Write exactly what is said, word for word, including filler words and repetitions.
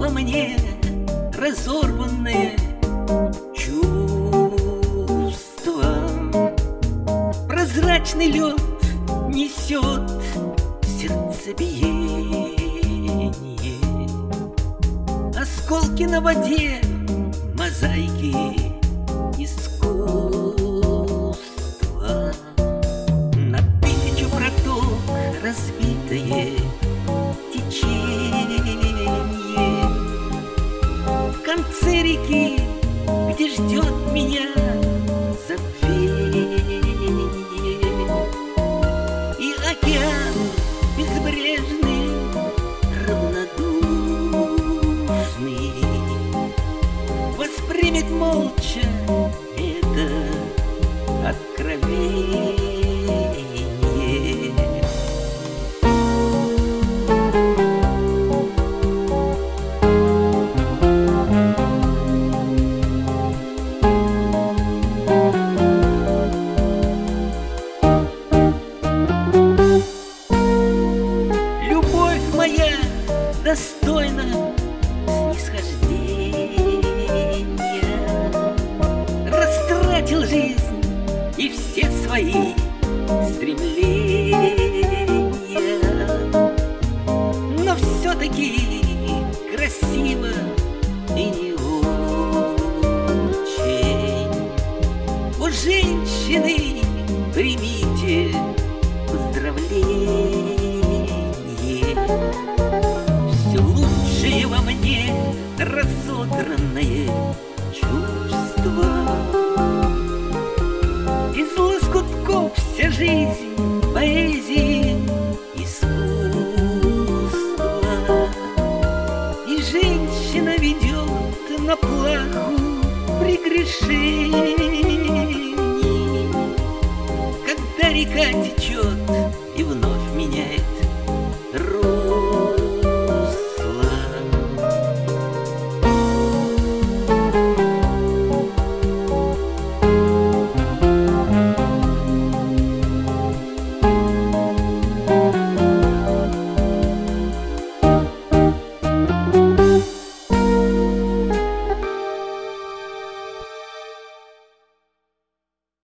во мне разорванное чувство. Прозрачный лед несет сердцебиение, осколки на воде, мозаики искусства. На тысячу проток разбитое течение, в конце реки, где ждет меня забвение, и океан безбрежный, равнодушный, воспримет молча это откровение. Любовь моя достойна снисхождения, растратил жизнь и все свои стремления, но все-таки красиво и не очень. О, женщины, примите поздравление, все лучшее во мне разодранное чувство. Из лоскутков вся жизнь поэзии, искусства. И женщина ведет на плаху прегрешений, когда река течет